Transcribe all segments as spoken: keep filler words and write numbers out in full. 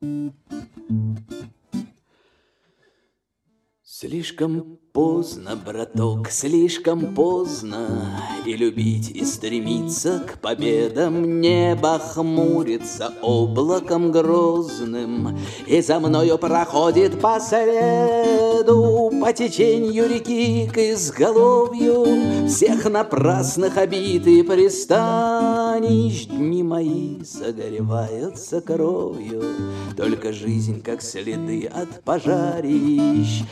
Слишком поздно, браток, слишком поздно И любить, и стремиться к победам. Небо хмурится облаком грозным, И за мною проходит по следу, По теченью реки к изголовью Всех напрасных обид и пристанищ. Дни мои согреваются кровью, Только жизнь, как следы от пожарищ.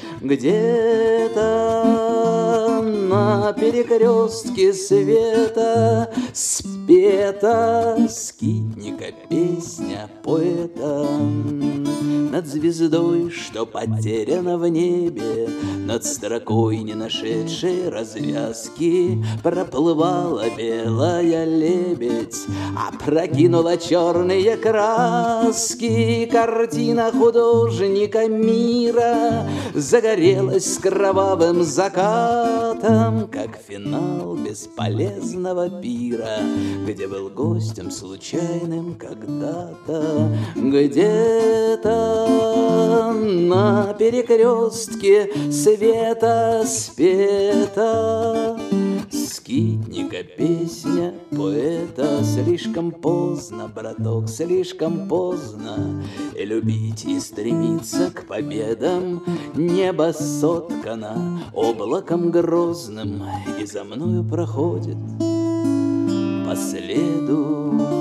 Где-то на перекрестке света спета скитника песня поэта. Над звездой, что потеряна в небе, Над строкой, не нашедшей развязки, Проплывала белая лебедь, опрокинула черные краски. Картина художника мира загорелась с кровавым закатом, Как финал бесполезного пира, Где был гостем случайным когда-то. Где-то на перекрестке света спета скитника песня поэта. Слишком поздно, браток, слишком поздно И любить, и стремиться к победам. Небо соткано облаком грозным, И за мною проходит по следу